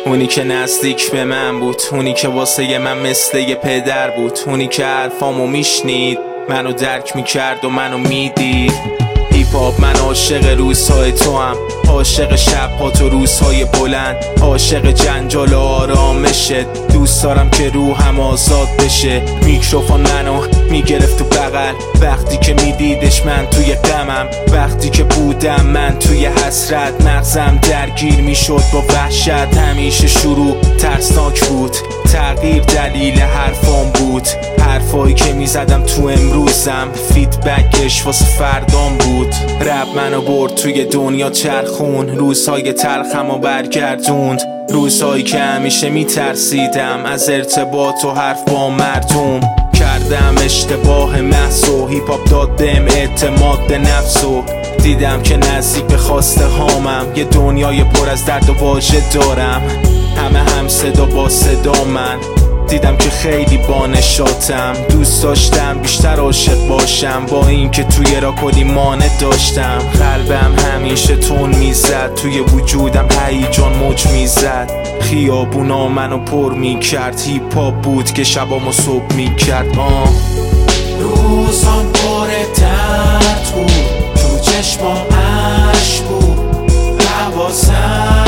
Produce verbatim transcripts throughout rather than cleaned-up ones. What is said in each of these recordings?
اونی که نزدیک به من بود، اونی که واسه من مثل یه پدر بود، اونی که حرفامو میشنید، منو درک میکرد و منو میدید. هیپ هاپ من عاشق روزهای تو هم، عاشق شب‌ها تو روزهای بلند، عاشق جنجال و آرامشت. دوست دارم که روحم آزاد بشه. میکروفون منو میگرفت تو بغل وقتی که میدیدش من توی غمم، وقتی که بودم من توی حسرت، مغزم درگیر میشد با وحشت. همیشه شروع ترسناک بود، تغییر دلیل حرفام بود، حرفایی که میزدم تو امروزم فیدبکش واسه فردام بود. رپ منو برد توی دنیا چرخون، روزهای تلخم و برگردوند، روزهایی که همیشه میترسیدم از ارتباط و حرف با مردم. کردم اشتباه محض و هیپ هاپ داد بهم اعتماد به نفس و دیدم که نزدیک به خواسته هامم. یه دنیای پر از درد و واژه دارم، همه هم صدا با صدا من. دیدم که خیلی بانشاتم، دوست داشتم بیشتر عاشق باشم، با این که توی را کلی مانع داشتم. قلبم همیشه تون میزد، توی وجودم هیجان موج میزد. خیابونا منو پر میکرد، هیپ هاپ بود که شبامو صبح میکرد. آه روزام پر درد بود، تو چشمام اشک بود، حواسم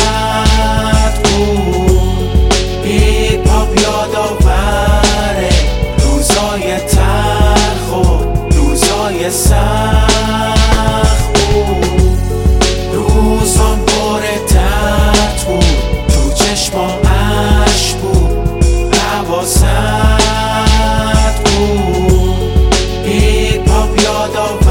بود. هیپ هاپ یادآوره روزای تلخ و روزای سخت بود. روزام پر درد بود، تو چشمام اشک بود، حواسم بود. هیپ هاپ یادآوره